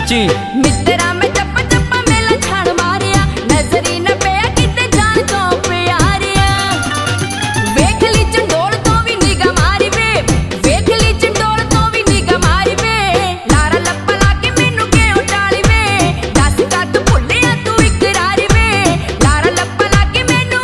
नची मित्रा मैं चप्पा चप्पा मेला छाड़ मारिया नजरी न पिया किते जान तो प्यारिया वेख ली चंडोल तो भी निगाह मारी वे वेख ली चंडोल तो भी निगाह मारी वे लारा लप्पा लाके मैनू क्यों टाली वे दस कद भुल्लिया तू इकरारी वे लारा लप्पा लाके मैनू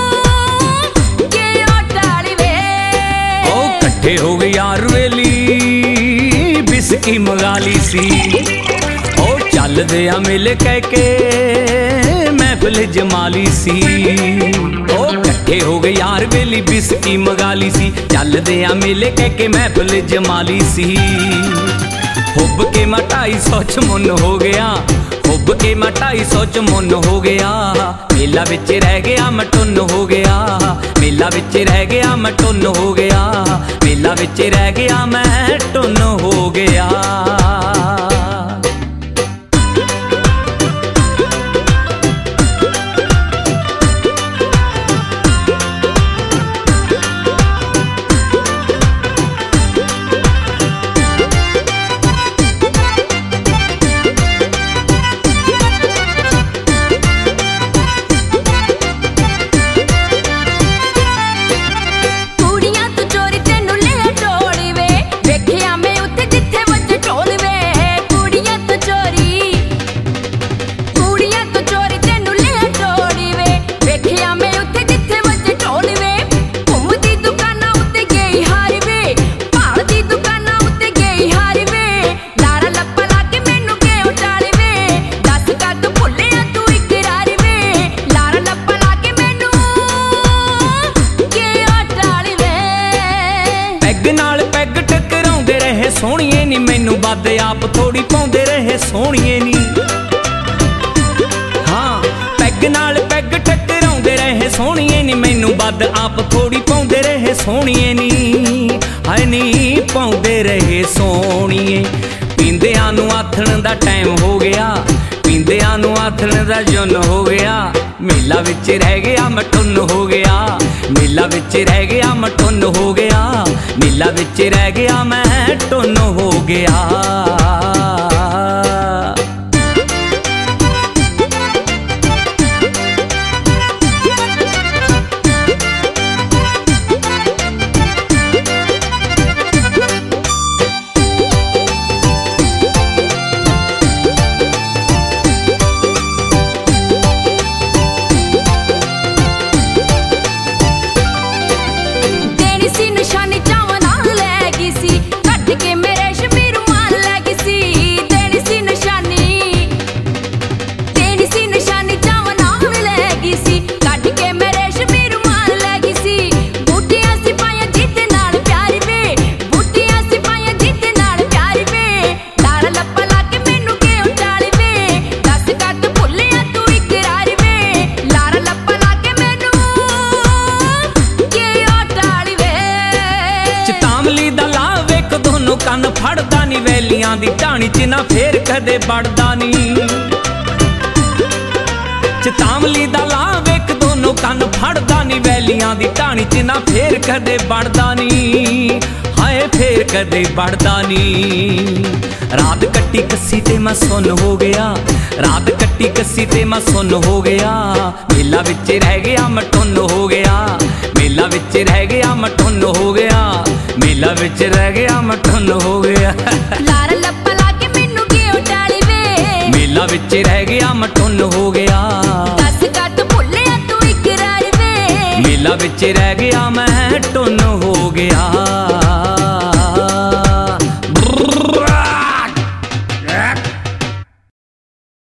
क्यों टाली वे ओ कट्ठे हो गए यार वेली बिस्की मंगा ली सी ओ चल दे आ मेले कह के महफिल जमाली सी ओ कट्ठे हो गए यार वेली बिस्की मंगा ली सी चल दे आ मेले कह के महफिल जमाली सी हुब के मैं 250 च मुन हो गया हुब के मैं 250 च मुन हो गया मेला विच रह गया मैं टुन हो गया मेला विच रह गया मैं टुन हो गया मेला विच रह गया मैं टुन हो गया। सोहणिए नी मैनू बद आप थोड़ी पाउंदे रहे सोहणिए नी हाँ पैग नाल पैग टकराउंदे रहे सोहणिए नी मैनू बद आप थोड़ी पाउंदे रहे सोहणिए नी हाय नी पाउंदे रहे सोहणिए पींदियां नू आथण दा टाइम हो गया पींदियां नू आथण दा जुन हो गया मेला विच रह गया मैं टुन हो गया मेला विच रह गया मैं टुन हो गया मेला विच रह गया मैं टुन हो गया। कन फड़दा नी वैलियां दी ढाणी च ना फेर कदे बढ़दा नी चितामली दा ला वेख दोनों कन फड़दा नी वैलियां दी ढाणी च ना फेर कदे बढ़दा नी हाय फेर कदे बढ़दा नी रात कट्टी कस्सी ते मैं सुन हो गया रात कट्टी कस्सी ते मैं सुन हो गया मेला विच रह गया मैं टुन हो गया मेला विच रह गया मैं टुन हो गया मेला विच रह गया मैं टुन हो गया लारा लप्पा लाके मैनू क्यों टाली वे मेला विच रह गया मैं टुन हो गया दस कद भुल्लिया तू इकरार वे मेला विच रह गया मैं टुन हो गया।